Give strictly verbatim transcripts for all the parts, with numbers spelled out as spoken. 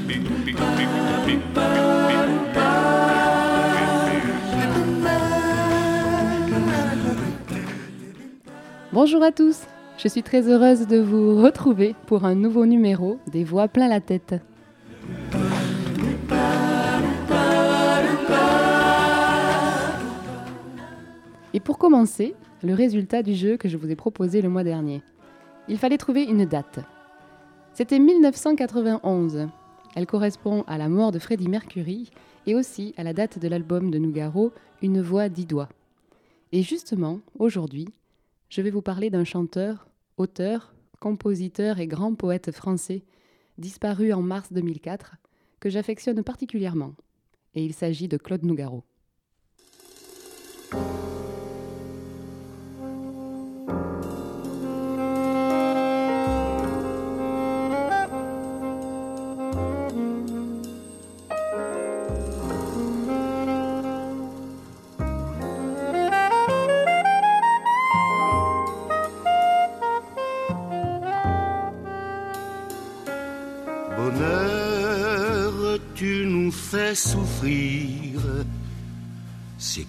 Bonjour à tous, je suis très heureuse de vous retrouver pour un nouveau numéro des Voix plein la tête. Et pour commencer, le résultat du jeu que je vous ai proposé le mois dernier. Il fallait trouver une date. C'était mille neuf cent quatre-vingt-onze. Elle correspond à la mort de Freddie Mercury et aussi à la date de l'album de Nougaro, Une voix dix doigts. Et justement, aujourd'hui, je vais vous parler d'un chanteur, auteur, compositeur et grand poète français, disparu en mars deux mille quatre, que j'affectionne particulièrement. Et il s'agit de Claude Nougaro. Bonheur, tu nous fais souffrir, c'est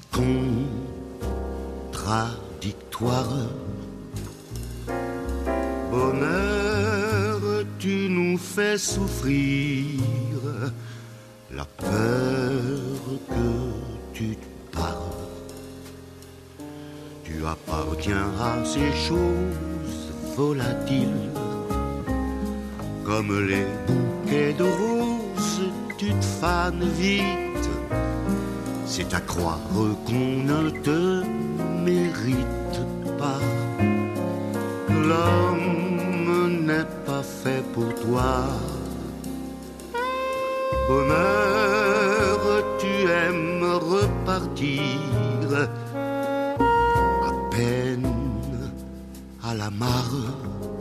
contradictoire. Bonheur, tu nous fais souffrir, la peur que tu te parles. Tu appartiens à ces choses volatiles. Comme les bouquets de roses, tu te fanes vite. C'est à croire qu'on ne te mérite pas. L'homme n'est pas fait pour toi. Bonheur, tu aimes repartir à peine à la mare.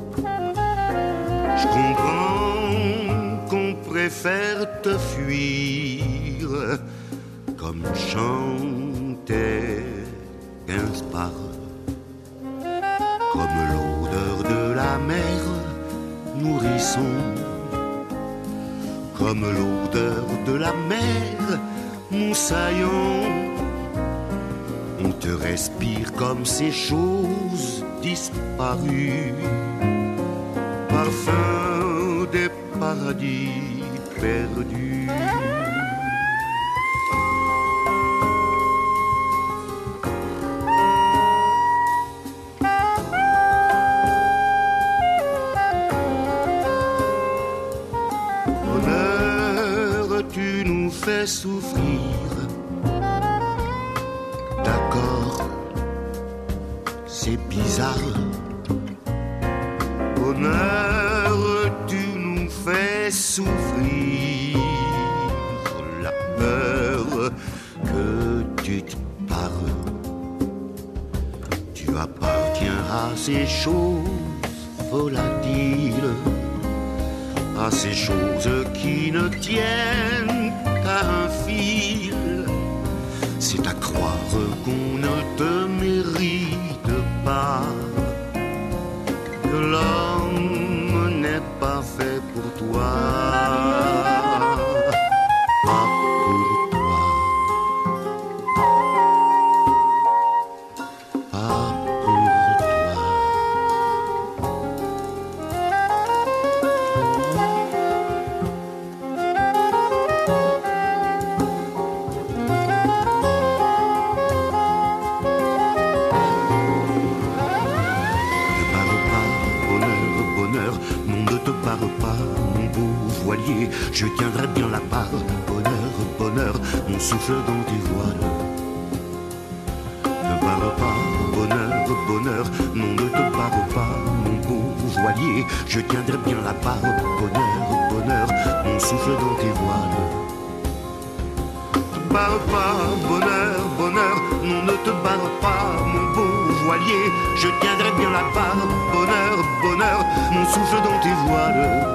Je comprends qu'on préfère te fuir comme chantait Gainsbourg. Comme l'odeur de la mer, nourrisson. Comme l'odeur de la mer, moussaillon. On te respire comme ces choses disparues. Parfum des paradis perdus. Bonheur, tu nous fais souffrir. D'accord, c'est bizarre. Bonheur, tu nous fais souffrir, la peur que tu te parles. Tu appartiens à ces choses volatiles, à ces choses qui ne tiennent qu'à un fil. C'est à croire qu'on ne te mérite pas. Que l'homme n'est pas fait pour toi, pas pour toi, pas pour toi. Je tiendrai bien la barre, bonheur, bonheur, mon souffle dans tes voiles. Ne barre pas, bonheur, bonheur, non ne te barre pas, mon beau voilier. Je tiendrai bien la barre, bonheur, bonheur, mon souffle dans tes voiles. Ne barre pas, bonheur, bonheur, non ne te barre pas, mon beau voilier. Je tiendrai bien la barre, bonheur, bonheur, mon souffle dans tes voiles.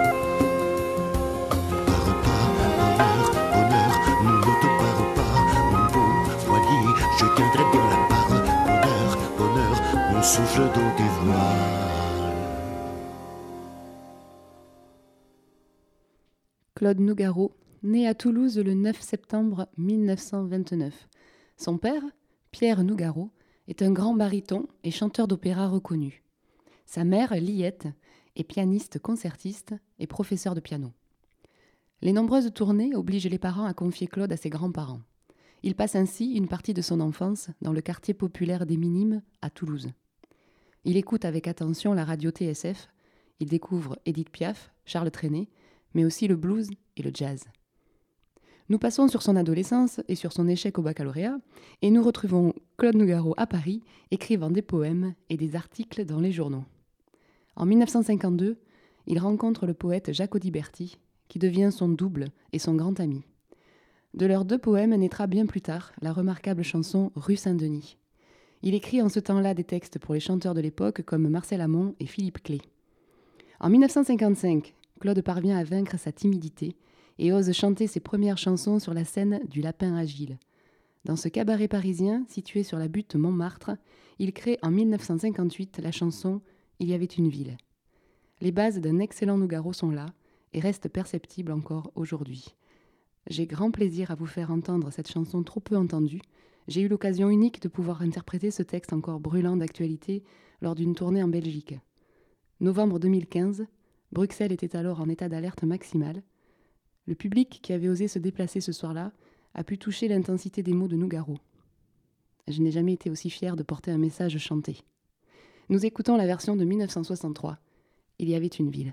Souffle dans tes voiles. Claude Nougaro, né à Toulouse le neuf septembre mille neuf cent vingt-neuf. Son père, Pierre Nougaro, est un grand baryton et chanteur d'opéra reconnu. Sa mère, Liette, est pianiste concertiste et professeure de piano. Les nombreuses tournées obligent les parents à confier Claude à ses grands-parents. Il passe ainsi une partie de son enfance dans le quartier populaire des Minimes à Toulouse. Il écoute avec attention la radio T S F, il découvre Édith Piaf, Charles Trenet, mais aussi le blues et le jazz. Nous passons sur son adolescence et sur son échec au baccalauréat, et nous retrouvons Claude Nougaro à Paris, écrivant des poèmes et des articles dans les journaux. En mille neuf cent cinquante-deux, il rencontre le poète Jacques Audiberti, qui devient son double et son grand ami. De leurs deux poèmes naîtra bien plus tard la remarquable chanson « Rue Saint-Denis ». Il écrit en ce temps-là des textes pour les chanteurs de l'époque comme Marcel Amont et Philippe Clay. En mille neuf cent cinquante-cinq, Claude parvient à vaincre sa timidité et ose chanter ses premières chansons sur la scène du Lapin Agile. Dans ce cabaret parisien, situé sur la butte Montmartre, il crée en mille neuf cent cinquante-huit la chanson « Il y avait une ville ». Les bases d'un excellent Nougaro sont là et restent perceptibles encore aujourd'hui. J'ai grand plaisir à vous faire entendre cette chanson trop peu entendue. J'ai eu l'occasion unique de pouvoir interpréter ce texte encore brûlant d'actualité lors d'une tournée en Belgique. Novembre deux mille quinze, Bruxelles était alors en état d'alerte maximale. Le public qui avait osé se déplacer ce soir-là a pu toucher l'intensité des mots de Nougaro. Je n'ai jamais été aussi fière de porter un message chanté. Nous écoutons la version de mille neuf cent soixante-trois. Il y avait une ville.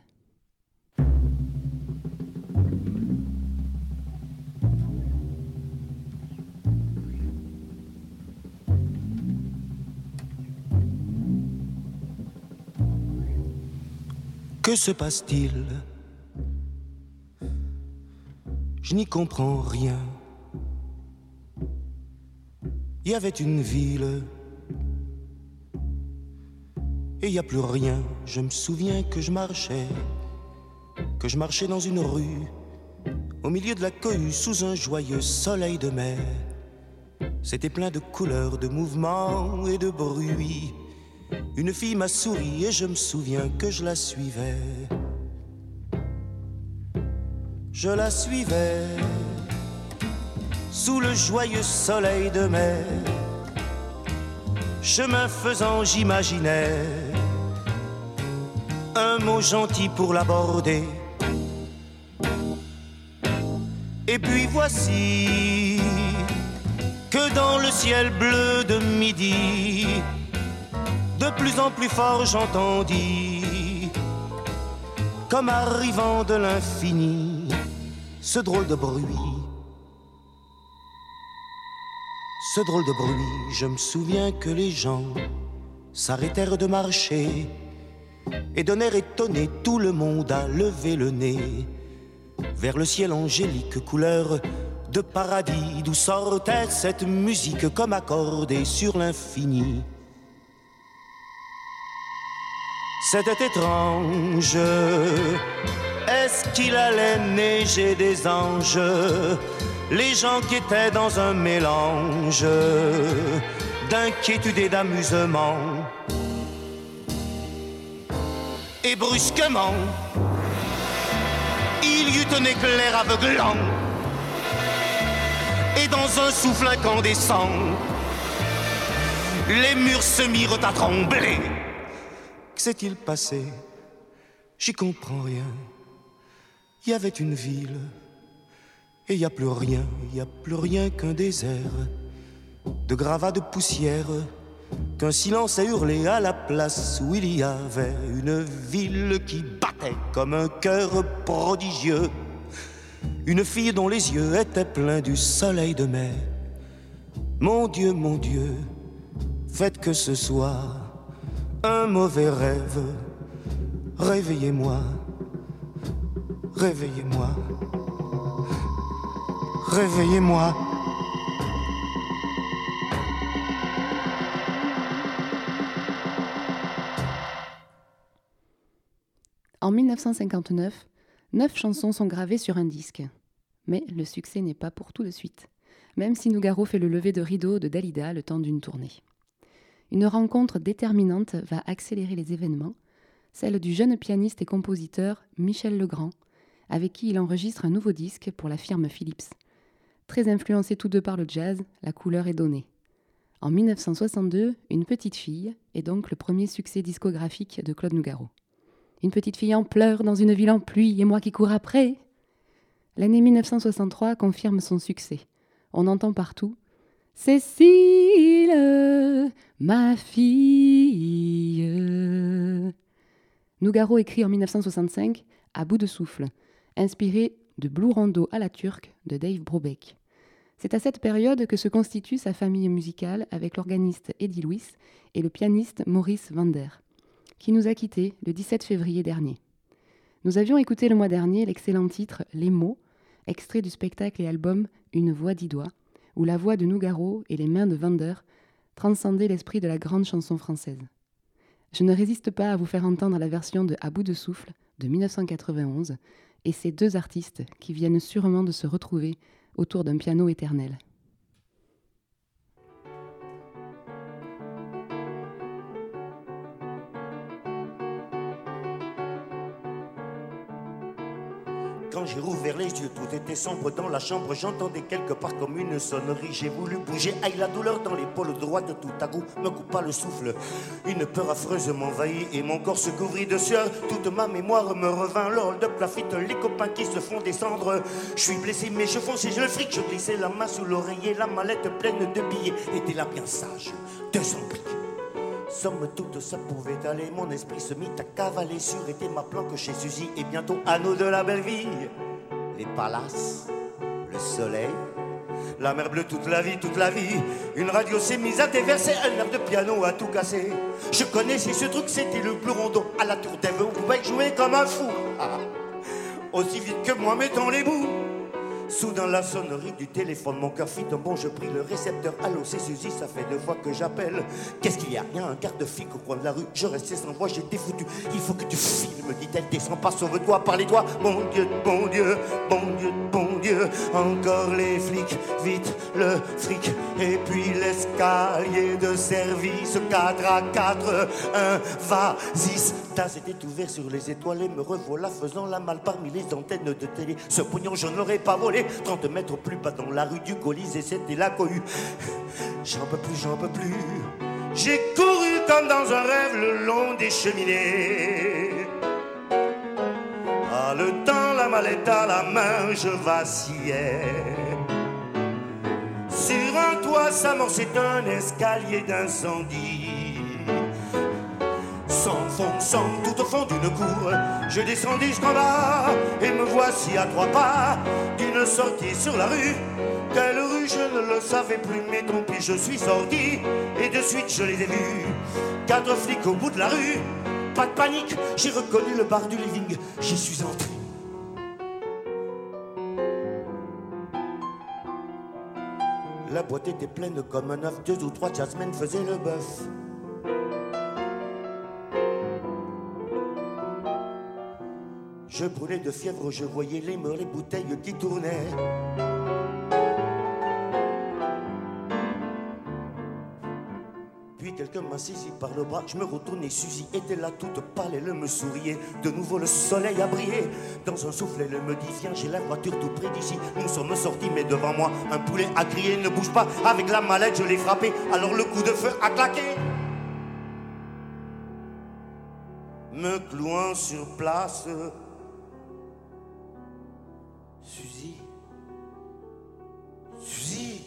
Que se passe-t-il ? Je n'y comprends rien. Il y avait une ville et il n'y a plus rien. Je me souviens que je marchais, que je marchais dans une rue, au milieu de la cohue, sous un joyeux soleil de mai. C'était plein de couleurs, de mouvements et de bruits. Une fille m'a souri et je me souviens que je la suivais. Je la suivais sous le joyeux soleil de mai. Chemin faisant, j'imaginais un mot gentil pour l'aborder. Et puis voici que dans le ciel bleu de midi, de plus en plus fort j'entendis, comme arrivant de l'infini, ce drôle de bruit. Ce drôle de bruit, je me souviens que les gens s'arrêtèrent de marcher et d'un air étonné, tout le monde a levé le nez vers le ciel angélique, couleur de paradis, d'où sortait cette musique comme accordée sur l'infini. C'était étrange, est-ce qu'il allait neiger des anges? Les gens qui étaient dans un mélange d'inquiétude et d'amusement. Et brusquement, il y eut un éclair aveuglant, et dans un souffle incandescent, les murs se mirent à trembler. Que s'est-il passé? J'y comprends rien. Il y avait une ville, et il n'y a plus rien, il n'y a plus rien qu'un désert de gravats de poussière, qu'un silence a hurlé à la place où il y avait une ville qui battait comme un cœur prodigieux, une fille dont les yeux étaient pleins du soleil de mai. Mon Dieu, mon Dieu, faites que ce soit un mauvais rêve. Réveillez-moi, réveillez-moi, réveillez-moi. En mille neuf cent cinquante-neuf, neuf chansons sont gravées sur un disque. Mais le succès n'est pas pour tout de suite, même si Nougaro fait le lever de rideau de Dalida le temps d'une tournée. Une rencontre déterminante va accélérer les événements, celle du jeune pianiste et compositeur Michel Legrand, avec qui il enregistre un nouveau disque pour la firme Philips. Très influencés tous deux par le jazz, la couleur est donnée. En mille neuf cent soixante-deux, Une petite fille est donc le premier succès discographique de Claude Nougaro. Une petite fille en pleurs dans une ville en pluie et moi qui cours après. L'année mille neuf cent soixante-trois confirme son succès. On entend partout « Cécile, ma fille ». Nougaro écrit en mille neuf cent soixante-cinq « À bout de souffle », inspiré de Blue Rondo à la turque de Dave Brubeck. C'est à cette période que se constitue sa famille musicale avec l'organiste Eddie Louis et le pianiste Maurice Vander, qui nous a quittés le dix-sept février dernier. Nous avions écouté le mois dernier l'excellent titre « Les mots », extrait du spectacle et album « Une voix dix doigts », où la voix de Nougaro et les mains de Vander transcendaient l'esprit de la grande chanson française. Je ne résiste pas à vous faire entendre la version de « À bout de souffle » de mille neuf cent quatre-vingt-onze et ces deux artistes qui viennent sûrement de se retrouver autour d'un piano éternel. Quand j'ai rouvert les yeux, tout était sombre dans la chambre. J'entendais quelque part comme une sonnerie. J'ai voulu bouger, aïe la douleur dans l'épaule droite. Tout à coup me coupa le souffle. Une peur affreuse m'envahit et mon corps se couvrit de sueur. Toute ma mémoire me revint lors de plafite. Les copains qui se font descendre. Je suis blessé mais je fonçais, je le fric. Je glissais la main sous l'oreiller. La mallette pleine de billets était là bien sage. deux cents briques. Somme toute, ça pouvait aller. Mon esprit se mit à cavaler sur était ma planque chez Suzy. Et bientôt à nous de la belle vie. Les palaces, le soleil, la mer bleue toute la vie, toute la vie. Une radio s'est mise à déverser, un air de piano a tout cassé. Je connaissais ce truc, c'était le Blue Rondo. À la tour d'Ève, on pouvait jouer comme un fou. Ah, aussi vite que moi, mettons les bouts. Soudain la sonnerie du téléphone, mon cœur fit un bond, je pris le récepteur. Allô, c'est Suzy, ça fait deux fois que j'appelle. Qu'est-ce qu'il y a? Il y a un garde-flic au coin de la rue, je restais sans voix, j'étais foutu. Il faut que tu filmes, dit-elle, descends pas, sauve-toi, parlez-toi. Bon Dieu, bon Dieu, bon Dieu, bon Dieu. Encore les flics, vite le fric. Et puis l'escalier de service, quatre à quatre, un vas-y. Tas était ouvert sur les étoiles et me revoilà faisant la malle parmi les antennes de télé. Ce pognon, je ne l'aurais pas volé. trente mètres plus bas dans la rue du Colisée, c'était la cohue. J'en peux plus, j'en peux plus. J'ai couru comme dans un rêve le long des cheminées. Ah, le temps, la mallette à la main, je vacillais. Sur un toit s'amorçait un escalier d'incendie. S'enfonçant tout au fond d'une cour, je descendis jusqu'en bas et me voici à trois pas d'une sortie sur la rue. Quelle rue, je ne le savais plus, mais tant pis, je suis sorti et de suite je les ai vus. Quatre flics au bout de la rue, pas de panique, j'ai reconnu le bar du living, j'y suis entré. La boîte était pleine comme un œuf, deux ou trois jazzmen faisaient le bœuf. Je brûlais de fièvre, je voyais les murs, les bouteilles qui tournaient. Puis quelqu'un m'a saisi par le bras, je me retournais, Suzy était là toute pâle, elle me souriait. De nouveau le soleil a brillé, dans un souffle elle me dit viens, j'ai la voiture tout près d'ici. Nous sommes sortis mais devant moi, un poulet a crié, ne bouge pas. Avec la mallette je l'ai frappé, alors le coup de feu a claqué. Me clouant sur place, Suzy, Suzy,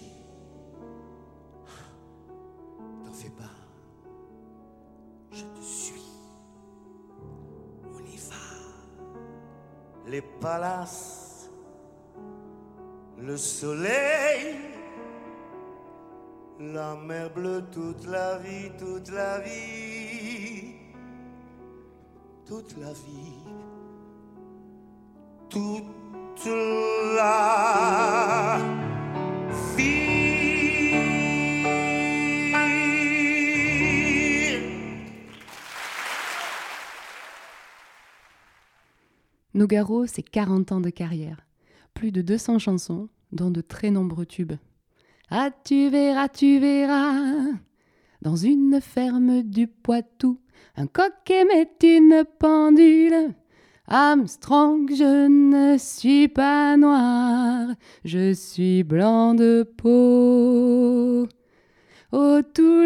t'en fais pas, je te suis, on y va. Les palaces, le soleil, la mer bleue toute la vie, toute la vie, toute la vie, toute la vie. Nougaro, c'est quarante ans de carrière, plus de deux cents chansons, dont de très nombreux tubes. Ah, tu verras, tu verras, dans une ferme du Poitou, un coq aimait une pendule. Armstrong, je ne suis pas noir, je suis blanc de peau. Ô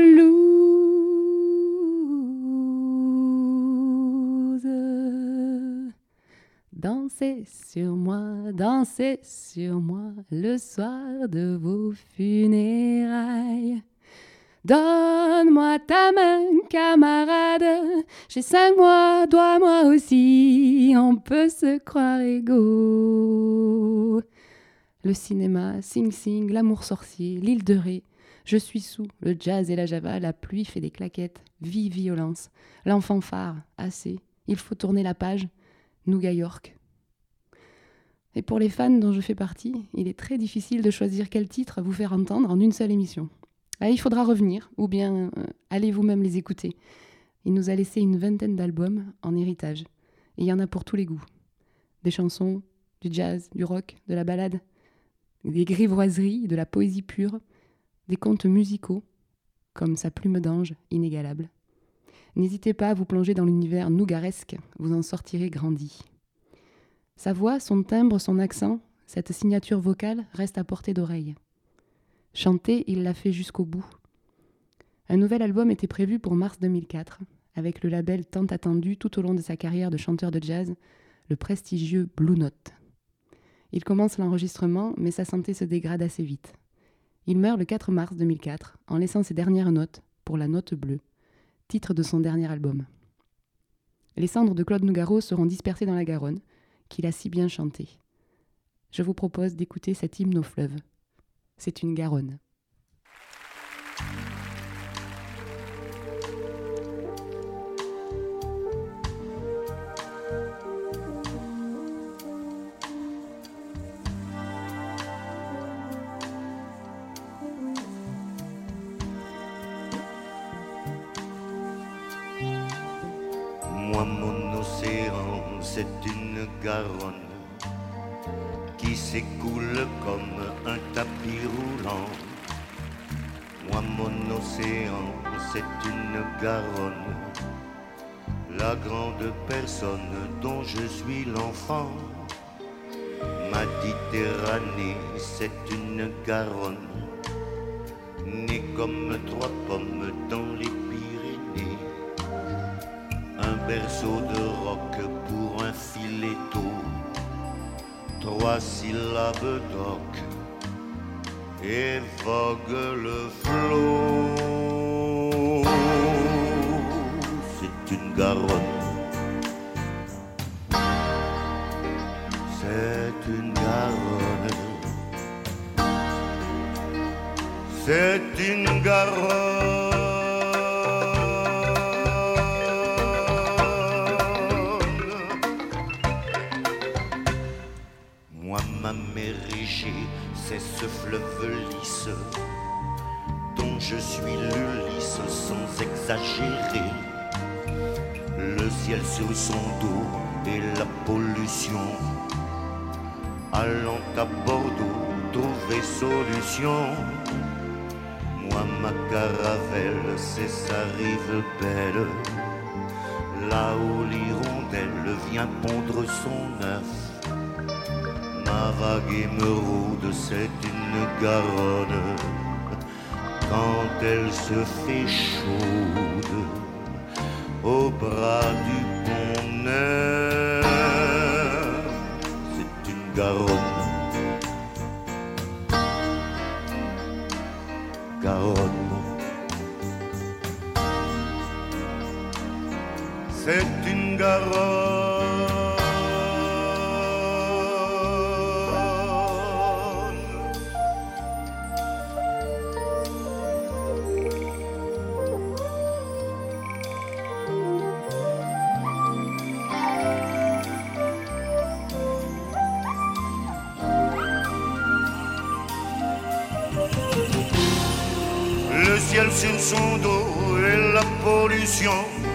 Toulouse, dansez sur moi, dansez sur moi le soir de vos funérailles. Donne-moi ta main, camarade, j'ai cinq mois, dois-moi aussi, on peut se croire égaux. Le cinéma, Sing Sing, l'amour sorcier, l'île de Ré, je suis sous, le jazz et la java, la pluie fait des claquettes, vie, violence, l'enfant phare, assez, il faut tourner la page, Nougat York. Et pour les fans dont je fais partie, il est très difficile de choisir quel titre vous faire entendre en une seule émission. Ah, il faudra revenir, ou bien euh, allez vous-même les écouter. Il nous a laissé une vingtaine d'albums en héritage. Et il y en a pour tous les goûts. Des chansons, du jazz, du rock, de la ballade, des grivoiseries, de la poésie pure, des contes musicaux, comme sa plume d'ange inégalable. N'hésitez pas à vous plonger dans l'univers nougaresque, vous en sortirez grandi. Sa voix, son timbre, son accent, cette signature vocale reste à portée d'oreille. Chanter, il l'a fait jusqu'au bout. Un nouvel album était prévu pour mars deux mille quatre, avec le label tant attendu tout au long de sa carrière de chanteur de jazz, le prestigieux Blue Note. Il commence l'enregistrement, mais sa santé se dégrade assez vite. Il meurt le quatre mars deux mille quatre, en laissant ses dernières notes pour La Note Bleue, titre de son dernier album. Les cendres de Claude Nougaro seront dispersées dans la Garonne, qu'il a si bien chanté. Je vous propose d'écouter cet hymne au fleuve. C'est une Garonne. Moi, mon océan, c'est une Garonne qui s'écoule comme un tapis roulant. Moi, mon océan, c'est une Garonne, la grande personne dont je suis l'enfant. Ma Méditerranée, c'est une Garonne, née comme trois pommes dans les Pyrénées. Un berceau de roc pour un fileto, trois syllabes d'orque et vogue le flot. C'est une Garonne, c'est une Garonne, c'est une Garonne. Ma mer Égée, c'est ce fleuve lisse dont je suis l'Ulysse sans exagérer. Le ciel sur son dos et la pollution. Allant à Bordeaux, trouver solution. Moi, ma caravelle, c'est sa rive belle, là où l'hirondelle vient pondre son œuf. Ma vague émeraude, c'est une Garonne, quand elle se fait chaude, au bras du pont Neuf. C'est une Garonne, Garonne, c'est une Garonne. Le ciel sur son dos et la pollution.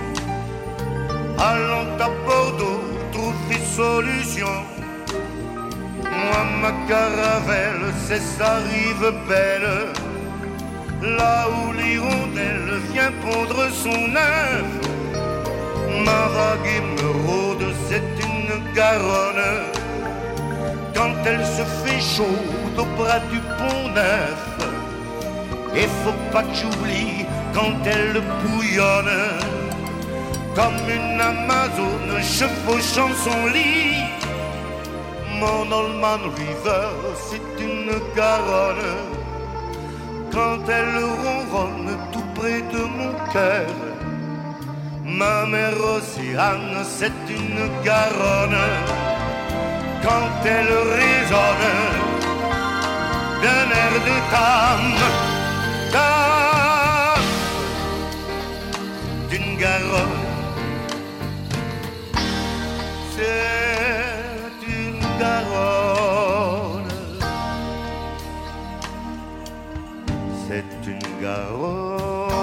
Allant à Bordeaux, trouver solution. Moi, ma caravelle, c'est sa rive belle, là où l'hirondelle vient pondre son œuf. Ma vague émeraude, c'est une Garonne. Quand elle se fait chaude au bras du Pont Neuf, et faut pas que j'oublie quand elle bouillonne, comme une Amazone chevauchant son lit. Mon Oldman River, c'est une Garonne. Quand elle ronronne tout près de mon cœur, ma mère Océane, c'est une Garonne. Quand elle résonne d'un air de Tam, Tam, d'une Garonne. C'est une Garonne. C'est une Garonne.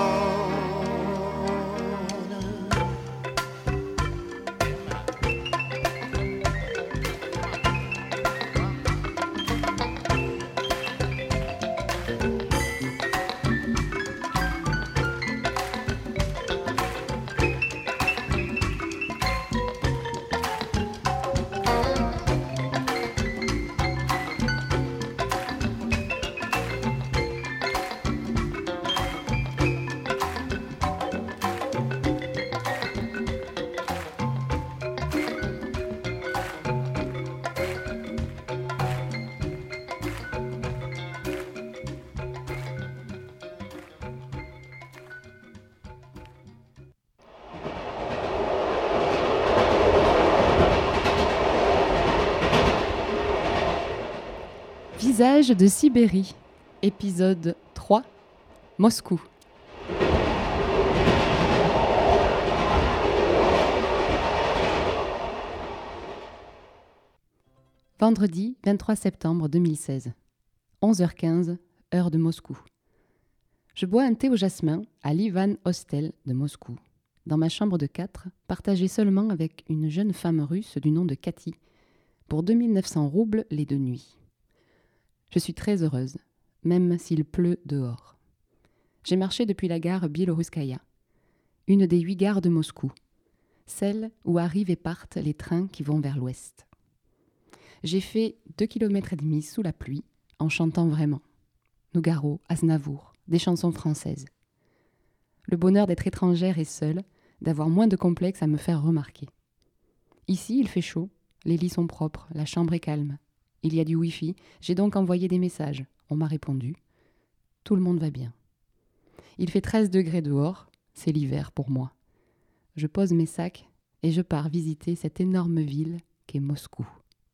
Visage de Sibérie, épisode trois, Moscou. Vendredi vingt-trois septembre deux mille seize, onze heures quinze, heure de Moscou. Je bois un thé au jasmin à l'Ivan Hostel de Moscou, dans ma chambre de quatre, partagée seulement avec une jeune femme russe du nom de Cathy, pour deux mille neuf cents roubles les deux nuits. Je suis très heureuse, même s'il pleut dehors. J'ai marché depuis la gare Biéloruskaya, une des huit gares de Moscou, celle où arrivent et partent les trains qui vont vers l'ouest. J'ai fait deux kilomètres et demi sous la pluie, en chantant vraiment. Nougaro, Aznavour, des chansons françaises. Le bonheur d'être étrangère et seule, d'avoir moins de complexe à me faire remarquer. Ici, il fait chaud, les lits sont propres, la chambre est calme. Il y a du Wi-Fi, j'ai donc envoyé des messages. On m'a répondu. Tout le monde va bien. Il fait treize degrés dehors, c'est l'hiver pour moi. Je pose mes sacs et je pars visiter cette énorme ville qu'est Moscou.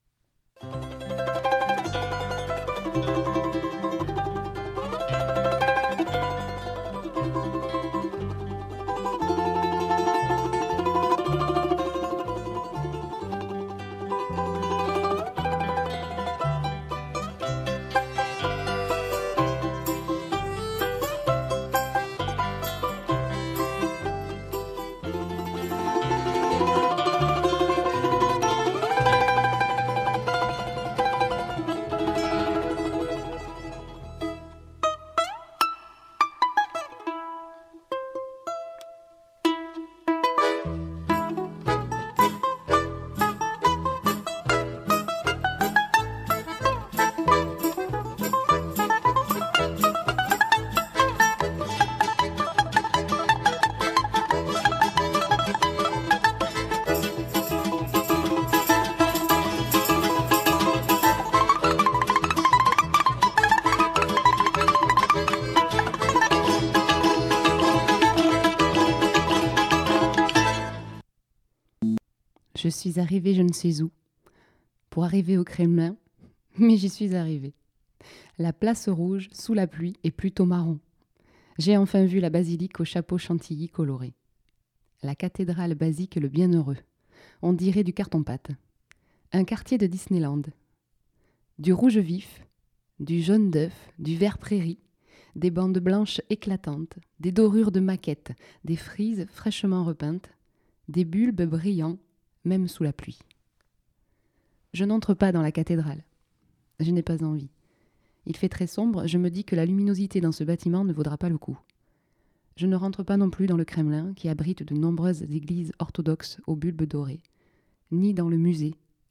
Je suis arrivée je ne sais où, pour arriver au Kremlin, mais j'y suis arrivée. La place rouge, sous la pluie, est plutôt marron. J'ai enfin vu la basilique au chapeau chantilly coloré. La cathédrale basique le Bienheureux. On dirait du carton-pâte. Un quartier de Disneyland. Du rouge vif, du jaune d'œuf, du vert prairie, des bandes blanches éclatantes, des dorures de maquettes, des frises fraîchement repeintes, des bulbes brillants, même sous la pluie. Je n'entre pas dans la cathédrale. Je n'ai pas envie. Il fait très sombre, je me dis que la luminosité dans ce bâtiment ne vaudra pas le coup. Je ne rentre pas non plus dans le Kremlin, qui abrite de nombreuses églises orthodoxes aux bulbes dorés, ni dans le musée,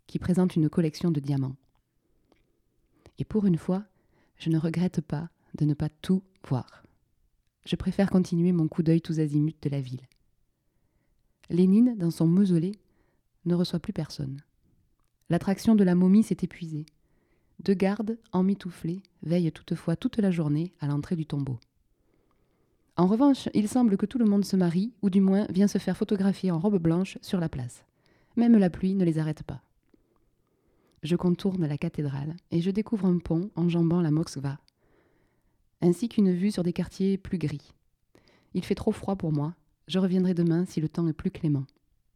qui présente une collection de diamants. Et pour une fois, je ne regrette pas de ne pas tout voir. Je préfère continuer mon coup d'œil tous azimuts de la ville. Lénine, dans son mausolée, ne reçoit plus personne. L'attraction de la momie s'est épuisée. Deux gardes, emmitouflés, veillent toutefois toute la journée à l'entrée du tombeau. En revanche, il semble que tout le monde se marie, ou du moins vient se faire photographier en robe blanche sur la place. Même la pluie ne les arrête pas. Je contourne la cathédrale et je découvre un pont enjambant la Moskva, ainsi qu'une vue sur des quartiers plus gris. Il fait trop froid pour moi, je reviendrai demain si le temps est plus clément.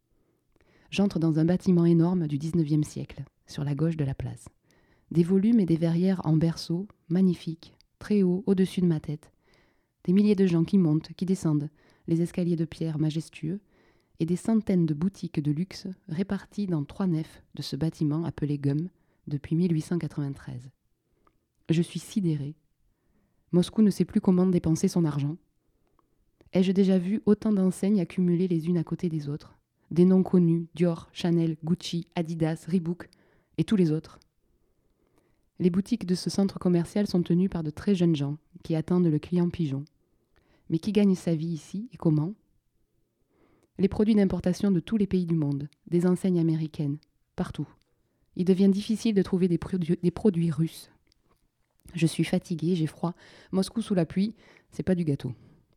J'entre dans un bâtiment énorme du dix-neuvième siècle, sur la gauche de la place. Des volumes et des verrières en berceau, magnifiques, très haut au-dessus de ma tête. Des milliers de gens qui montent, qui descendent, les escaliers de pierre majestueux, et des centaines de boutiques de luxe réparties dans trois nefs de ce bâtiment appelé Gum depuis mille huit cent quatre-vingt-treize. Je suis sidérée. Moscou ne sait plus comment dépenser son argent. Ai-je déjà vu autant d'enseignes accumulées les unes à côté des autres? Des noms connus, Dior, Chanel, Gucci, Adidas, Reebok et tous les autres. Les boutiques de ce centre commercial sont tenues par de très jeunes gens qui attendent le client pigeon. Mais qui gagne sa vie ici et comment? Les produits d'importation de tous les pays du monde, des enseignes américaines, partout. Il devient difficile de trouver des produits, des produits russes. Je suis fatiguée, j'ai froid. Moscou sous la pluie, c'est pas du gâteau.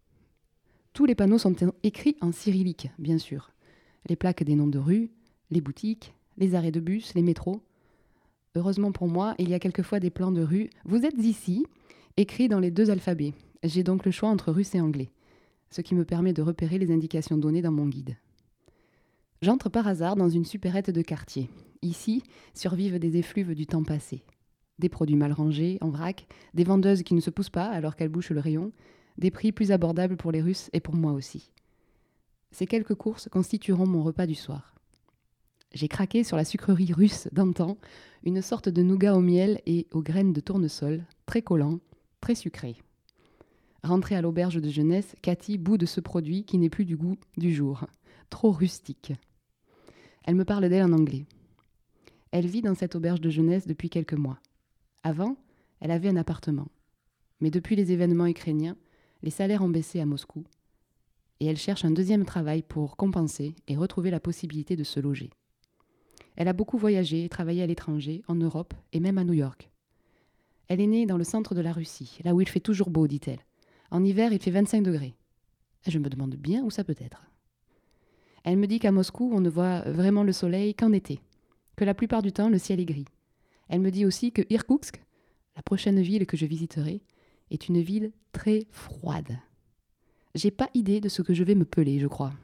Tous les panneaux sont écrits en cyrillique, bien sûr. Les plaques des noms de rues, les boutiques, les arrêts de bus, les métros. Heureusement pour moi, il y a quelquefois des plans de rue « Vous êtes ici » écrits dans les deux alphabets. J'ai donc le choix entre russe et anglais, ce qui me permet de repérer les indications données dans mon guide. J'entre par hasard dans une supérette de quartier. Ici survivent des effluves du temps passé. Des produits mal rangés, en vrac, des vendeuses qui ne se poussent pas alors qu'elles bouchent le rayon, des prix plus abordables pour les Russes et pour moi aussi. Ces quelques courses constitueront mon repas du soir. J'ai craqué sur la sucrerie russe d'antan, une sorte de nougat au miel et aux graines de tournesol, très collant, très sucré. Rentrée à l'auberge de jeunesse, Cathy bout de ce produit qui n'est plus du goût du jour, trop rustique. Elle me parle d'elle en anglais. Elle vit dans cette auberge de jeunesse depuis quelques mois. Avant, elle avait un appartement. Mais depuis les événements ukrainiens, les salaires ont baissé à Moscou et elle cherche un deuxième travail pour compenser et retrouver la possibilité de se loger. Elle a beaucoup voyagé et travaillé à l'étranger, en Europe et même à New York. Elle est née dans le centre de la Russie, là où il fait toujours beau, dit-elle. En hiver, il fait vingt-cinq degrés. Je me demande bien où ça peut être. Elle me dit qu'à Moscou, on ne voit vraiment le soleil qu'en été, que la plupart du temps, le ciel est gris. Elle me dit aussi que Irkoutsk, la prochaine ville que je visiterai, est une ville très froide. J'ai pas idée de ce que je vais me peler, je crois.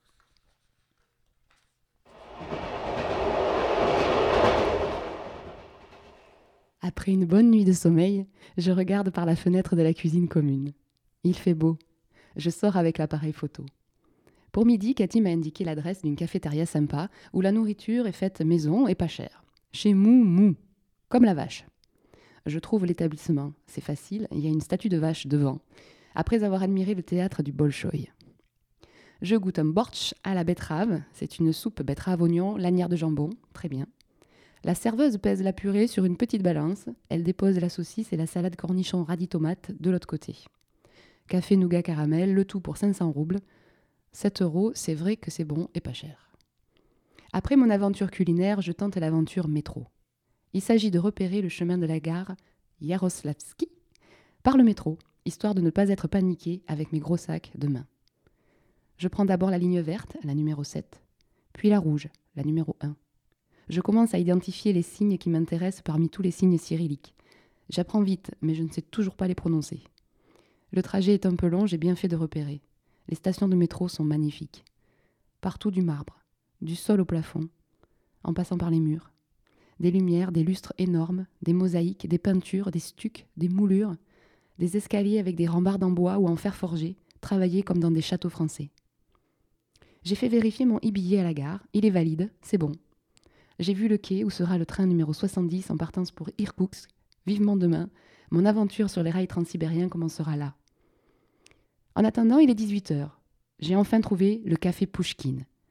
Après une bonne nuit de sommeil, je regarde par la fenêtre de la cuisine commune. Il fait beau. Je sors avec l'appareil photo. Pour midi, Cathy m'a indiqué l'adresse d'une cafétéria sympa où la nourriture est faite maison et pas chère. Chez Mou Mou, comme la vache. Je trouve l'établissement. C'est facile, il y a une statue de vache devant, après avoir admiré le théâtre du Bolchoï. Je goûte un bortsch à la betterave. C'est une soupe betterave-oignon, lanière de jambon. Très bien. La serveuse pèse la purée sur une petite balance. Elle dépose la saucisse et la salade cornichon radis tomate de l'autre côté. Café nougat caramel, le tout pour cinq cents roubles. sept euros, c'est vrai que c'est bon et pas cher. Après mon aventure culinaire, je tente l'aventure métro. Il s'agit de repérer le chemin de la gare Yaroslavski par le métro, histoire de ne pas être paniqué avec mes gros sacs de main. Je prends d'abord la ligne verte, la numéro sept, puis la rouge, la numéro un. Je commence à identifier les signes qui m'intéressent parmi tous les signes cyrilliques. J'apprends vite, mais je ne sais toujours pas les prononcer. Le trajet est un peu long, j'ai bien fait de repérer. Les stations de métro sont magnifiques. Partout du marbre, du sol au plafond, en passant par les murs. Des lumières, des lustres énormes, des mosaïques, des peintures, des stucs, des moulures, des escaliers avec des rambardes en bois ou en fer forgé, travaillés comme dans des châteaux français. J'ai fait vérifier mon e-billet à la gare, il est valide, c'est bon. J'ai vu le quai où sera le train numéro soixante-dix en partance pour Irkoutsk. Vivement demain, mon aventure sur les rails transsibériens commencera là. En attendant, il est dix-huit heures. J'ai enfin trouvé le café Pouchkine.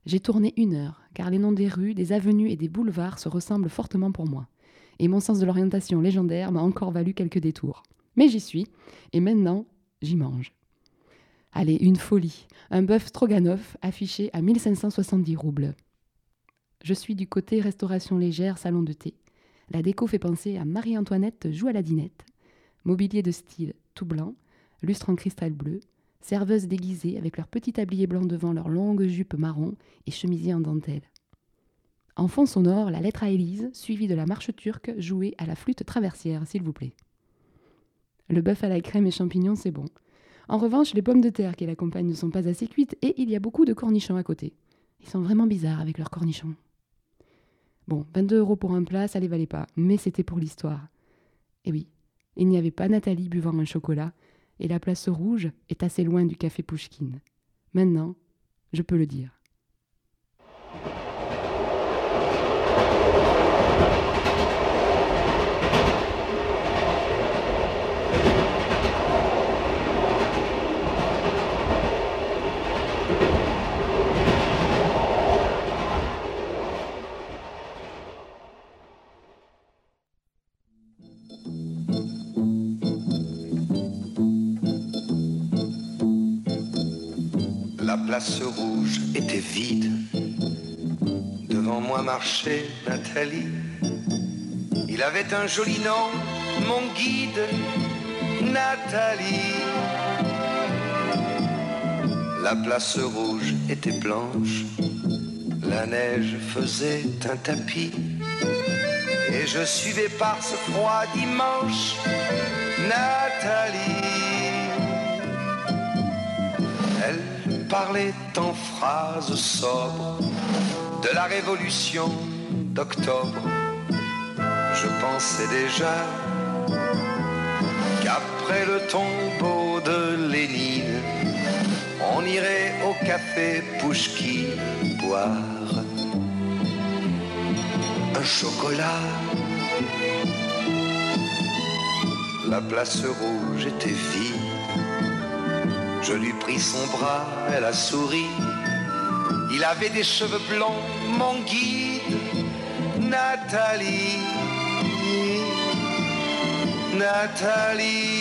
J'ai tourné une heure, car les noms des rues, des avenues et des boulevards se ressemblent fortement pour moi. Et mon sens de l'orientation légendaire m'a encore valu quelques détours. Mais j'y suis, et maintenant, j'y mange. Allez, une folie, un bœuf stroganoff affiché à mille cinq cent soixante-dix roubles. Je suis du côté restauration légère, salon de thé. La déco fait penser à Marie-Antoinette joue à la dinette. Mobilier de style tout blanc, lustre en cristal bleu, serveuses déguisées avec leur petit tablier blanc devant leur longue jupe marron et chemisier en dentelle. En fond sonore, la lettre à Élise, suivie de la marche turque jouée à la flûte traversière, s'il vous plaît. Le bœuf à la crème et champignons, c'est bon. En revanche, les pommes de terre qui l'accompagnent ne sont pas assez cuites et il y a beaucoup de cornichons à côté. Ils sont vraiment bizarres avec leurs cornichons. Bon, vingt-deux euros pour un plat, ça les valait pas, mais c'était pour l'histoire. Et oui, il n'y avait pas Nathalie buvant un chocolat, et la place rouge est assez loin du café Pouchkine. Maintenant, je peux le dire. La place rouge était vide. Devant moi marchait Nathalie. Il avait un joli nom, mon guide, Nathalie. La place rouge était blanche. La neige faisait un tapis. Et je suivais par ce froid dimanche Nathalie. Elle parlait en phrases sobres de la révolution d'octobre. Je pensais déjà qu'après le tombeau de Lénine, on irait au café Pouchkine boire un chocolat. La place rouge était vide. Je lui pris son bras, elle a souri. Il avait des cheveux blonds, mon guide, Nathalie, Nathalie.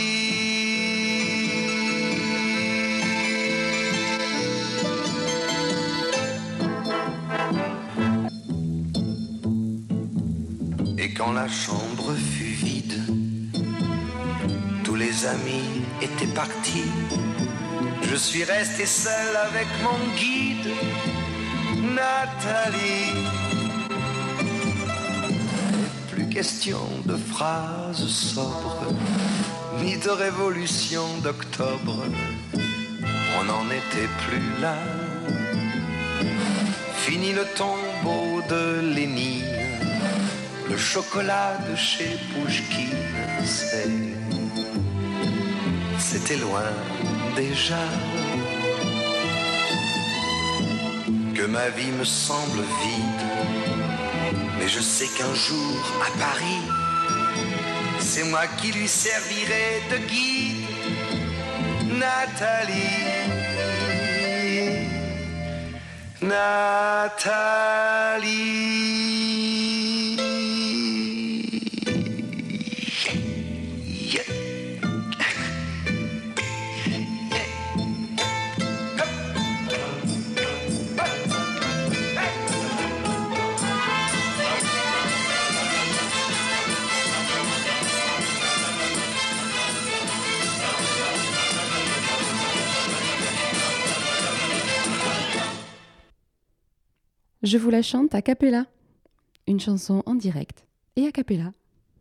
Et quand la chambre fut vide, tous les amis étaient partis. Je suis resté seul avec mon guide, Nathalie. Plus question de phrases sobres, ni de révolution d'octobre. On n'en était plus là. Fini le tombeau de Lénine. Le chocolat de chez Pouchkine, c'est... C'était loin déjà. Que ma vie me semble vide. Mais je sais qu'un jour, à Paris, c'est moi qui lui servirai de guide, Nathalie, Nathalie. Je vous la chante a cappella. Une chanson en direct et a cappella.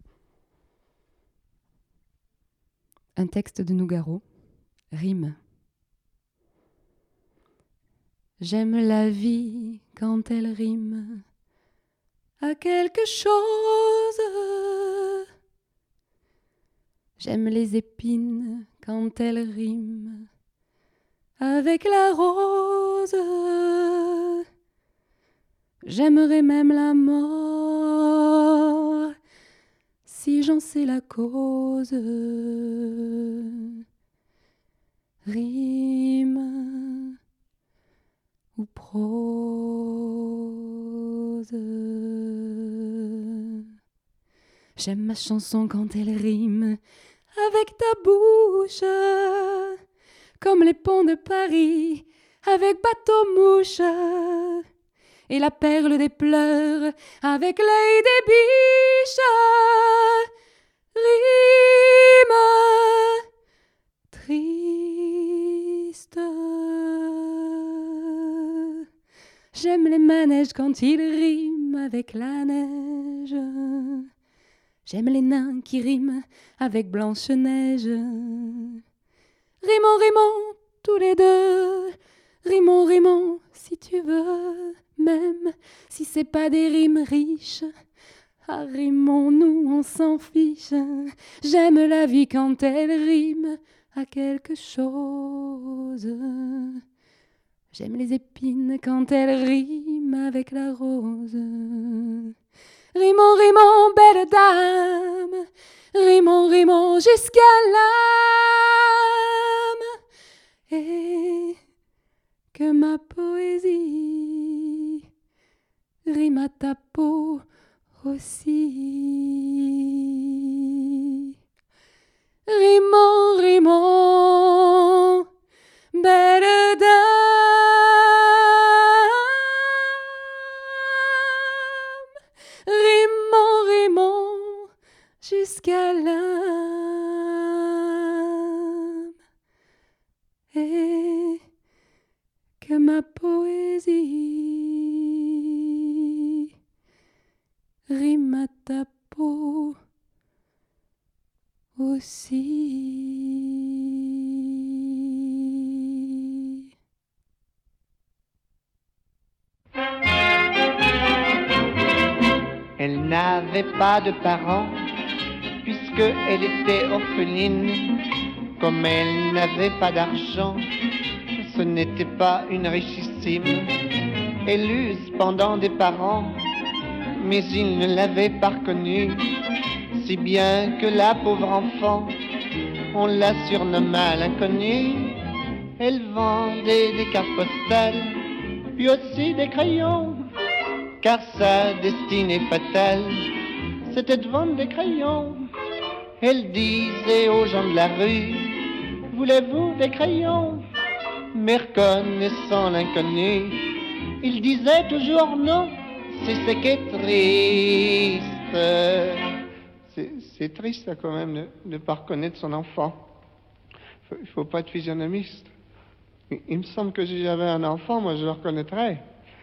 Un texte de Nougaro. Rime. J'aime la vie quand elle rime à quelque chose. J'aime les épines quand elles riment avec la rose. J'aimerais même la mort si j'en sais la cause. Rime, ou prose. J'aime ma chanson quand elle rime avec ta bouche, comme les ponts de Paris avec bateau-mouche, et la perle des pleurs avec l'œil des biches. Rime triste. J'aime les manèges quand ils riment avec la neige. J'aime les nains qui riment avec Blanche-Neige. Rimons, rimons, tous les deux. Rimons, rimons, si tu veux. Même si c'est pas des rimes riches. Ah, rimons-nous, on s'en fiche. J'aime la vie quand elle rime à quelque chose. J'aime les épines quand elles riment avec la rose. Rimons, rimons, belle dame, rimons, rimons jusqu'à l'âme, et que ma poésie rime à ta peau aussi. Rimons, rimons, belle dame, rimons, rimons jusqu'à l'âme, et que ma poésie rime à ta peau aussi. Elle n'avait pas de parents, puisque elle était orpheline. Comme elle n'avait pas d'argent, ce n'était pas une richissime. Elle eut cependant des parents, mais ils ne l'avaient pas reconnue, si bien que la pauvre enfant, on la surnomma l'inconnue. Elle vendait des cartes postales, puis aussi des crayons, car sa destinée fatale, c'était de vendre des crayons. Elle disait aux gens de la rue, voulez-vous des crayons? Mais reconnaissant l'inconnu, il disait toujours non, c'est ce qui est triste. C'est, c'est triste ça, quand même, de ne pas reconnaître son enfant. Il ne faut pas être physionomiste. Il me semble que si j'avais un enfant, moi je le reconnaîtrais.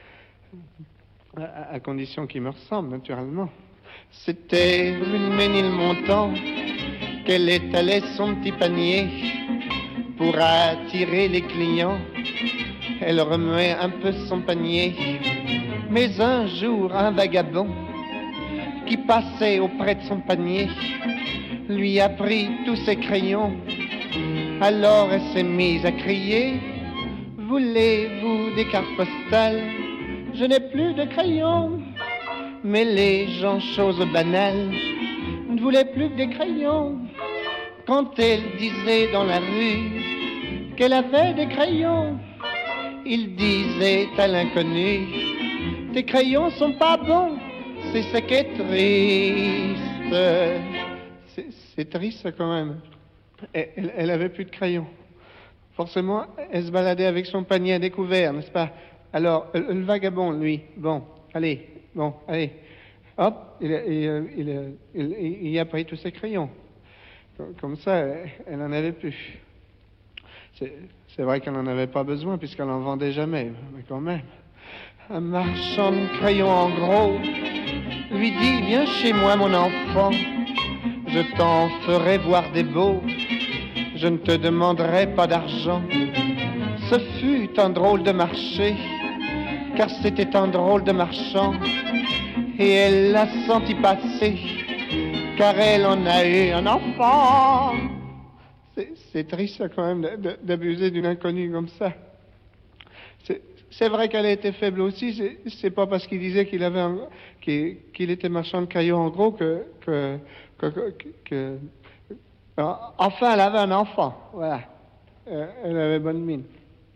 À, à condition qu'il me ressemble, naturellement. C'était une Ménilmontant qu'elle étalait son petit panier pour attirer les clients. Elle remuait un peu son panier. Mais un jour, un vagabond qui passait auprès de son panier lui a pris tous ses crayons. Alors elle s'est mise à crier, voulez-vous des cartes postales? Je n'ai plus de crayons. Mais les gens, chose banale, ne voulaient plus que des crayons. Quand elle disait dans la rue qu'elle avait des crayons, il disait à l'inconnu, tes crayons sont pas bons, c'est ce qui est triste. C'est, c'est triste ça, quand même. Elle, elle avait plus de crayons. Forcément, elle se baladait avec son panier à découvert, n'est-ce pas? Alors, le, le vagabond, lui, bon, allez, bon, allez, hop, il, il, il, il, il a pris tous ses crayons. Comme ça, elle n'en avait plus. C'est, c'est vrai qu'elle n'en avait pas besoin, puisqu'elle n'en vendait jamais, mais quand même. Un marchand de crayons en gros lui dit, viens chez moi, mon enfant, je t'en ferai voir des beaux, je ne te demanderai pas d'argent. Ce fut un drôle de marché, car c'était un drôle de marchand, et elle l'a senti passer, car elle en a eu un enfant. C'est, c'est triste, ça, quand même, de, de, d'abuser d'une inconnue comme ça. C'est, c'est vrai qu'elle a été faible aussi, c'est, c'est pas parce qu'il disait qu'il avait un, qu'il, qu'il était marchand de crayons en gros que, que, que, que, que... Alors, enfin, elle avait un enfant, voilà. Euh, elle avait bonne mine.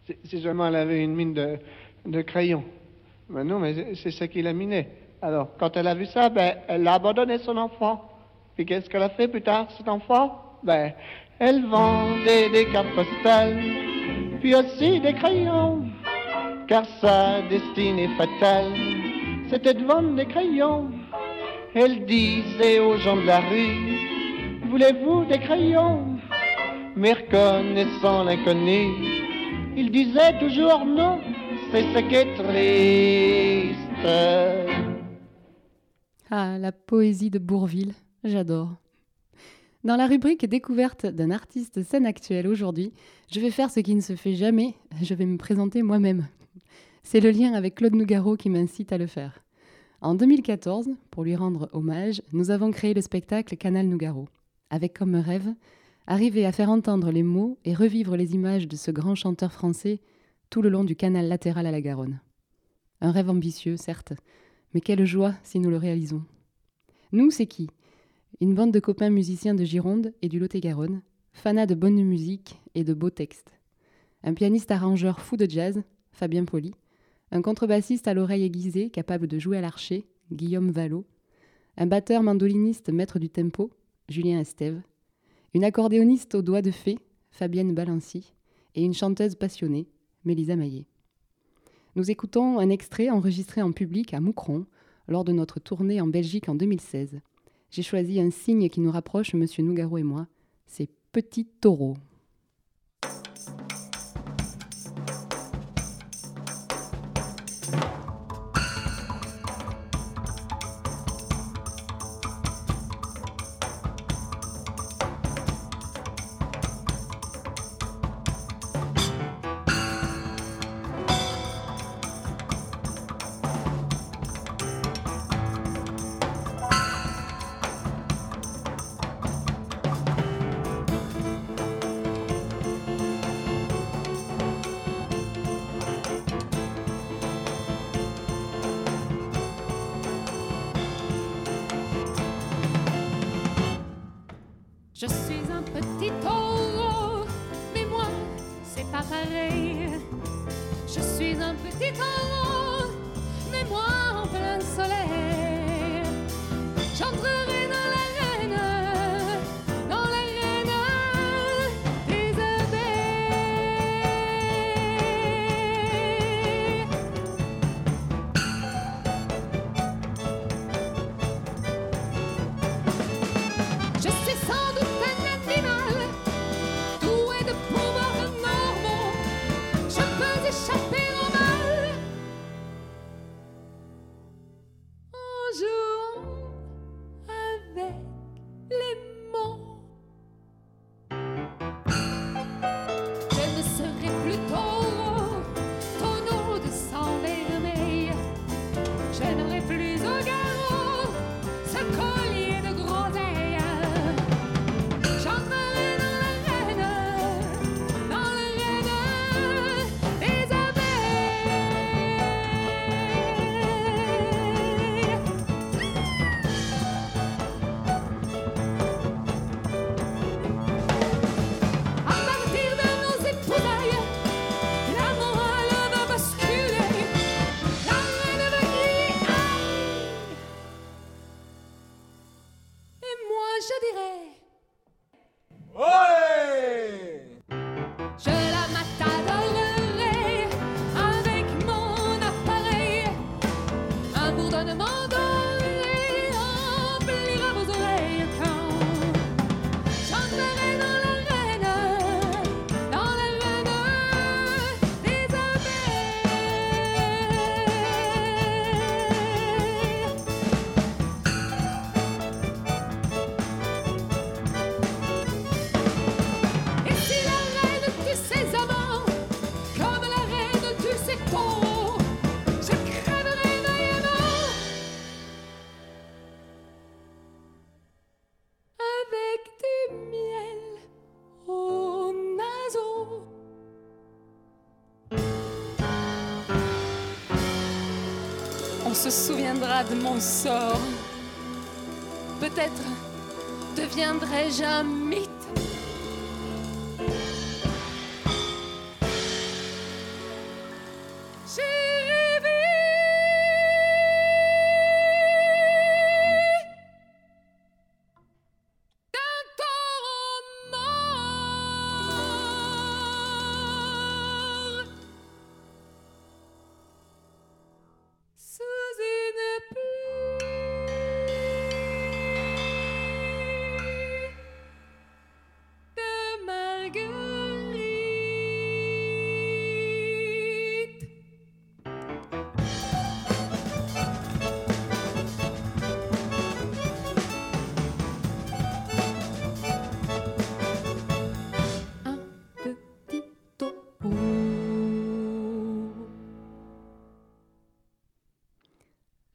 Si, si seulement elle avait une mine de, de crayon. Mais non, mais c'est ça qui la minait. Alors, quand elle a vu ça, ben, elle a abandonné son enfant. Puis qu'est-ce qu'elle a fait plus tard, cet enfant? Ben, elle vendait des cartes postales, puis aussi des crayons. Car sa destinée fatale, c'était de vendre des crayons. Elle disait aux gens de la rue, voulez-vous des crayons? Mais reconnaissant l'inconnu, il disait toujours non, c'est ce qui est triste. Ah, la poésie de Bourvil, j'adore. Dans la rubrique découverte d'un artiste scène actuelle aujourd'hui, je vais faire ce qui ne se fait jamais, je vais me présenter moi-même. C'est le lien avec Claude Nougaro qui m'incite à le faire. En deux mille quatorze, pour lui rendre hommage, nous avons créé le spectacle Canal Nougaro, avec comme rêve, arriver à faire entendre les mots et revivre les images de ce grand chanteur français tout le long du canal latéral à la Garonne. Un rêve ambitieux, certes, mais quelle joie si nous le réalisons. Nous, c'est qui ? Une bande de copains musiciens de Gironde et du Lot-et-Garonne, fanats de bonne musique et de beaux textes. Un pianiste arrangeur fou de jazz, Fabien Poli, un contrebassiste à l'oreille aiguisée capable de jouer à l'archet, Guillaume Vallot, un batteur mandoliniste maître du tempo, Julien Estève, une accordéoniste aux doigts de fée, Fabienne Balancy, et une chanteuse passionnée, Mélisa Maillet. Nous écoutons un extrait enregistré en public à Moucron lors de notre tournée en Belgique en deux mille seize. J'ai choisi un signe qui nous rapproche, Monsieur Nougaro et moi, c'est Petit Taureau. Je suis un petit taureau, mais moi, c'est pas pareil. Je suis un petit taureau, mais moi, en plein soleil. J'entrerai dans l'arène, dans l'arène des abeilles. Je suis sans doute échapper au mal en jouant avec les mots. Je ne serai plus taureau, tonneau de sang vermeil. Je n'aurai plus au garrot ce collier de groseille. J'entrerai dans l'arène, dans l'arène des on se souviendra de mon sort. Peut-être deviendrai-je un mythe.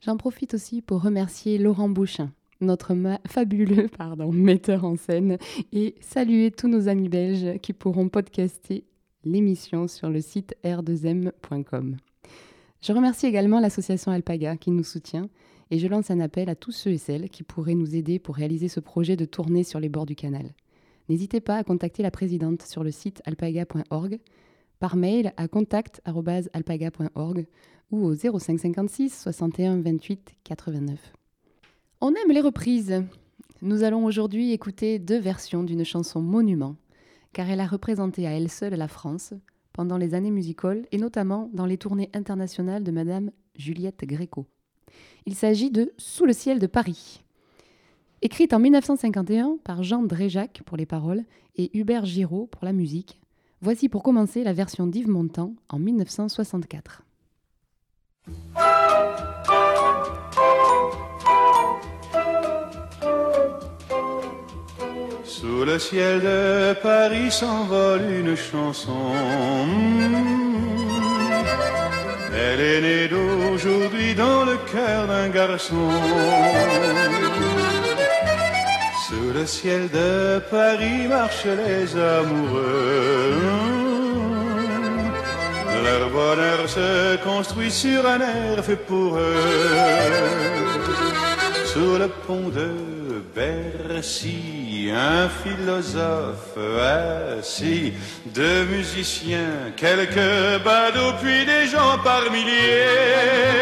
J'en profite aussi pour remercier Laurent Bouchin, notre ma- fabuleux pardon, metteur en scène, et saluer tous nos amis belges qui pourront podcaster l'émission sur le site r deux m point com. Je remercie également l'association Alpaga qui nous soutient et je lance un appel à tous ceux et celles qui pourraient nous aider pour réaliser ce projet de tournée sur les bords du canal. N'hésitez pas à contacter la présidente sur le site alpaga point org, par mail à contact arobase alpaga point org ou au zéro cinq cinquante-six soixante et un vingt-huit quatre-vingt-neuf. On aime les reprises. Nous allons aujourd'hui écouter deux versions d'une chanson monument, car elle a représenté à elle seule la France pendant les années musicales et notamment dans les tournées internationales de Madame Juliette Gréco. Il s'agit de « Sous le ciel de Paris ». Écrite en dix-neuf cent cinquante et un par Jean Dréjac pour les paroles et Hubert Giraud pour la musique, voici pour commencer la version d'Yves Montand en dix-neuf cent soixante-quatre. Sous le ciel de Paris s'envole une chanson. Elle est née d'aujourd'hui dans le cœur d'un garçon. Sous le ciel de Paris marchent les amoureux. Leur bonheur se construit sur un air fait pour eux. Sous le pont de Bercy, un philosophe assis, deux musiciens, quelques badauds, puis des gens par milliers.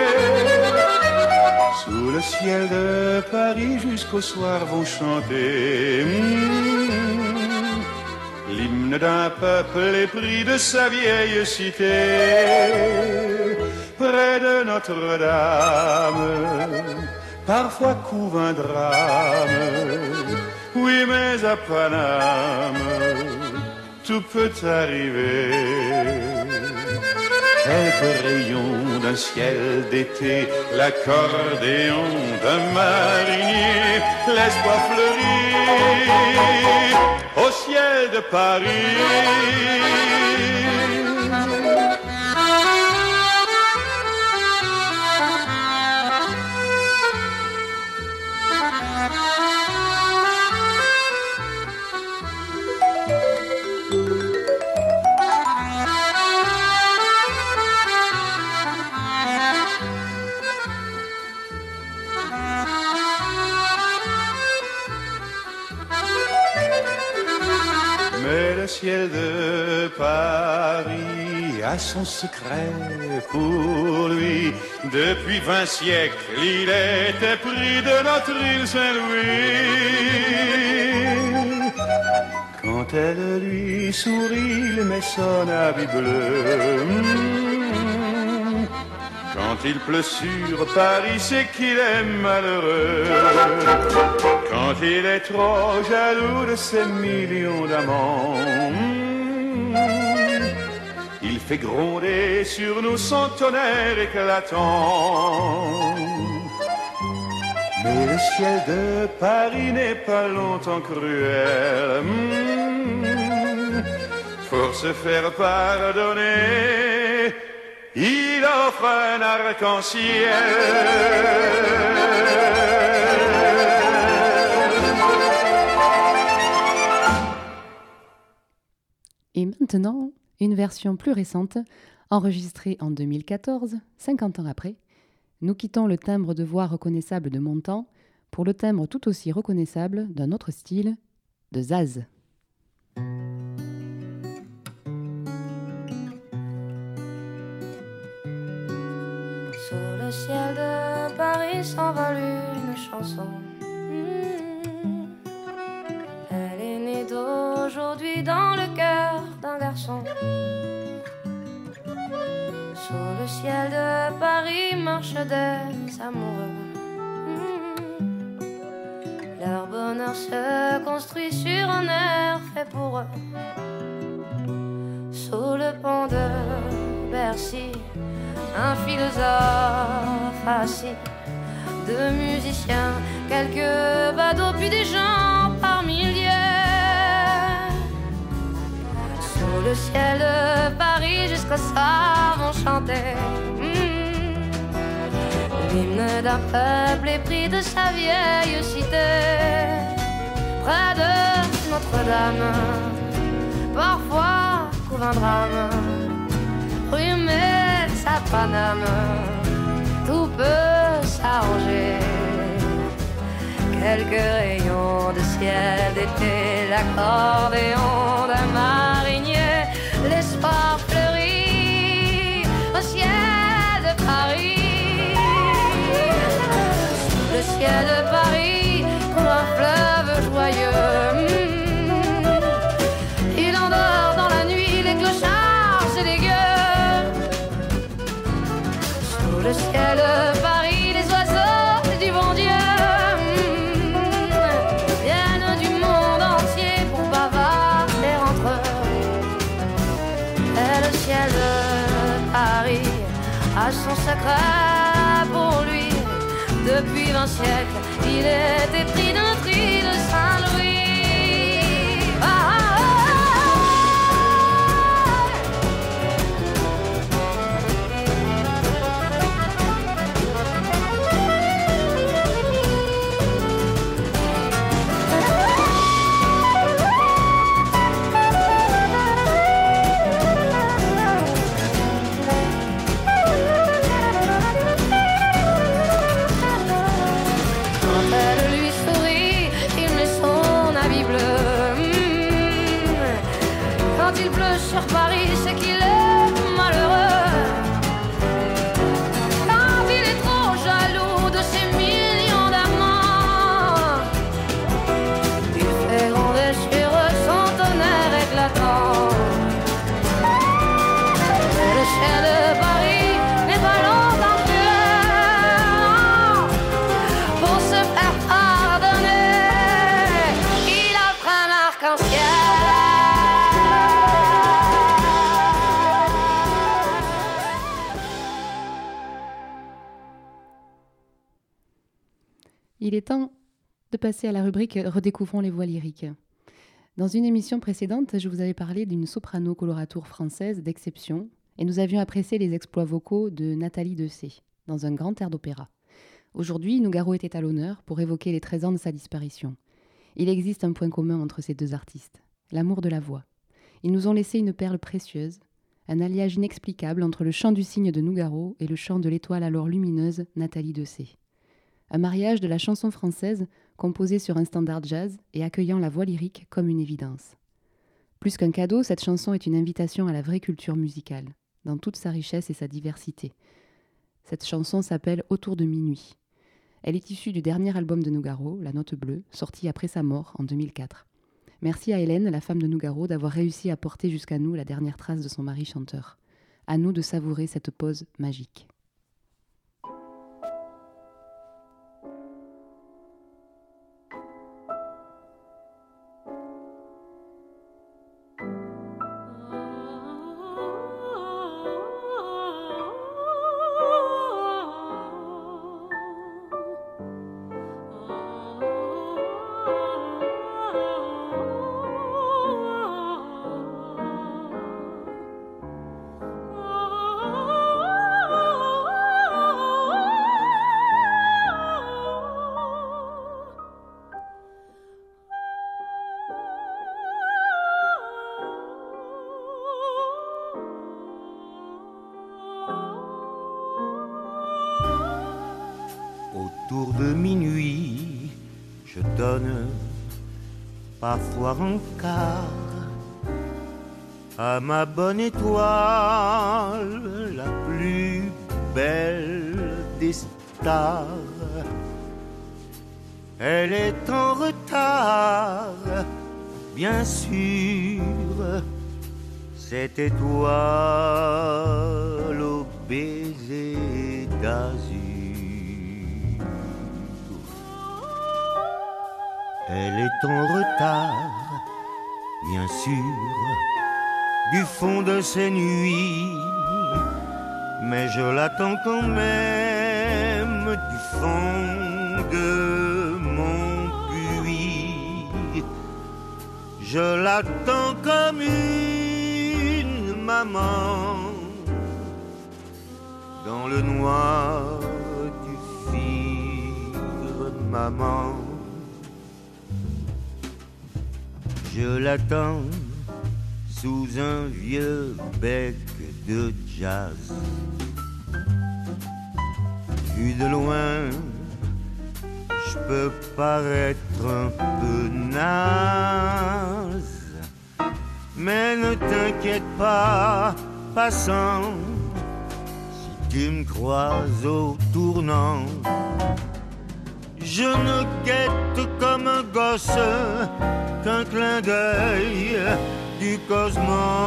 Sous le ciel de Paris, jusqu'au soir vont chanter mmh, l'hymne d'un peuple épris de sa vieille cité. Près de Notre-Dame, parfois couve un drame, oui mais à Paname, tout peut arriver. Quelques rayons d'un ciel d'été, l'accordéon d'un marinier, l'espoir fleurit au ciel de Paris. Le ciel de Paris a son secret pour lui. Depuis vingt siècles, il était pris de notre île Saint-Louis. Quand elle lui sourit, il met son habit bleu. Quand il pleut sur Paris, c'est qu'il est malheureux. Quand il est trop jaloux de ses millions d'amants, il fait gronder sur nous son tonnerre éclatant. Mais le ciel de Paris n'est pas longtemps cruel. Pour se faire pardonner, il offre un arc-en-ciel. Et maintenant, une version plus récente, enregistrée en deux mille quatorze, cinquante ans après. Nous quittons le timbre de voix reconnaissable de Montand pour le timbre tout aussi reconnaissable d'un autre style, de Zaz. Sous le ciel de Paris s'envole une chanson. Elle est née d'aujourd'hui dans le cœur d'un garçon. Sous le ciel de Paris marchent des amoureux. Leur bonheur se construit sur un air fait pour eux. Sous le pont de Bercy, un philosophe assis, deux musiciens, quelques badauds, puis des gens par milliers. Sous le ciel de Paris, jusqu'au soir vont chanter mmh, l'hymne d'un peuple épris de sa vieille cité, près de Notre-Dame, parfois couvre un drame, rhume sa Paname, tout peut s'arranger. Quelques rayons de ciel d'été, l'accordéon d'un marinier, l'espoir fleurit au ciel de Paris. Sous le ciel de Paris coule un fleuve joyeux. Mmh. Il endort dans la nuit les clochards et les gueux. Sous le ciel de Paris les oiseaux du bon Dieu a son secret pour lui. Depuis vingt siècles, il est épris d'un cri de Saint-Louis. Ah, ah, sur Paris, c'est qu'il est malheureux. Quand il est trop jaloux de ses millions d'amants, il fait gronder sur eux son tonnerre éclatant. Mais le ciel de Paris n'est pas longtemps cruel. Pour se faire pardonner, il offre un arc-en-ciel. Il est temps de passer à la rubrique « Redécouvrons les voix lyriques ». Dans une émission précédente, je vous avais parlé d'une soprano coloratour française d'exception et nous avions apprécié les exploits vocaux de Nathalie Dessay dans un grand air d'opéra. Aujourd'hui, Nougaro était à l'honneur pour évoquer les treize ans de sa disparition. Il existe un point commun entre ces deux artistes, l'amour de la voix. Ils nous ont laissé une perle précieuse, un alliage inexplicable entre le chant du cygne de Nougaro et le chant de l'étoile alors lumineuse Nathalie Dessay. Un mariage de la chanson française composée sur un standard jazz et accueillant la voix lyrique comme une évidence. Plus qu'un cadeau, cette chanson est une invitation à la vraie culture musicale, dans toute sa richesse et sa diversité. Cette chanson s'appelle « Autour de minuit ». Elle est issue du dernier album de Nougaro, La Note Bleue, sorti après sa mort en deux mille quatre. Merci à Hélène, la femme de Nougaro, d'avoir réussi à porter jusqu'à nous la dernière trace de son mari chanteur. À nous de savourer cette pause magique. Autour de minuit, je donne parfois un quart à ma bonne étoile, la plus belle des stars. Elle est en retard, bien sûr, cette étoile au baiser d'azur. Elle est en retard, bien sûr, du fond de ces nuits, mais je l'attends quand même du fond de mon puits. Je l'attends comme une maman dans le noir du maman. Je l'attends sous un vieux bec de jazz. Vu de loin, je peux paraître un peu naze. Mais ne t'inquiète pas, passant, si tu me croises au tournant, je ne guette comme un gosse qu'un clin d'œil du cosmos.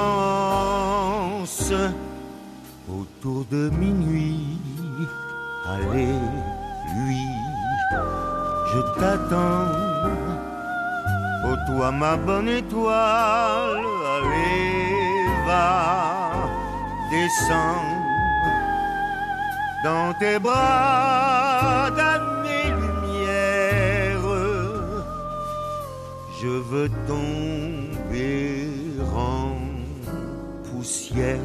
Autour de minuit, allez, lui, je t'attends. Oh toi ma bonne étoile, allez, va, descends dans tes bras d'années-lumière. Je veux tomber en poussière.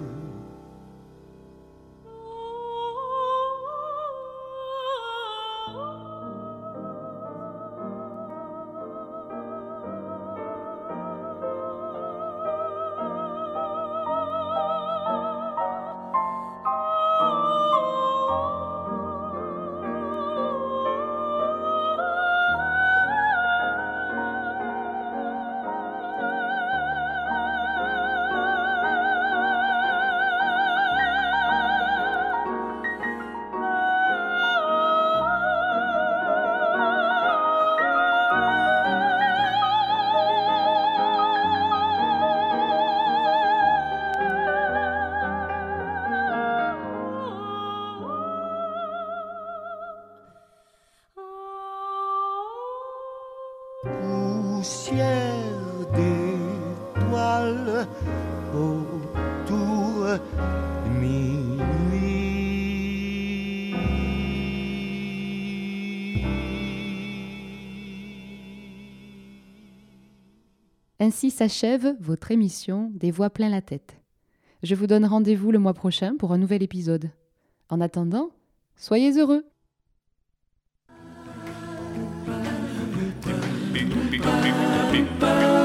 Poussière d'étoiles autour de minuit. Ainsi s'achève votre émission Des voix plein la tête. Je vous donne rendez-vous le mois prochain pour un nouvel épisode. En attendant, soyez heureux! Beep, beep, beep, beep, beep, beep.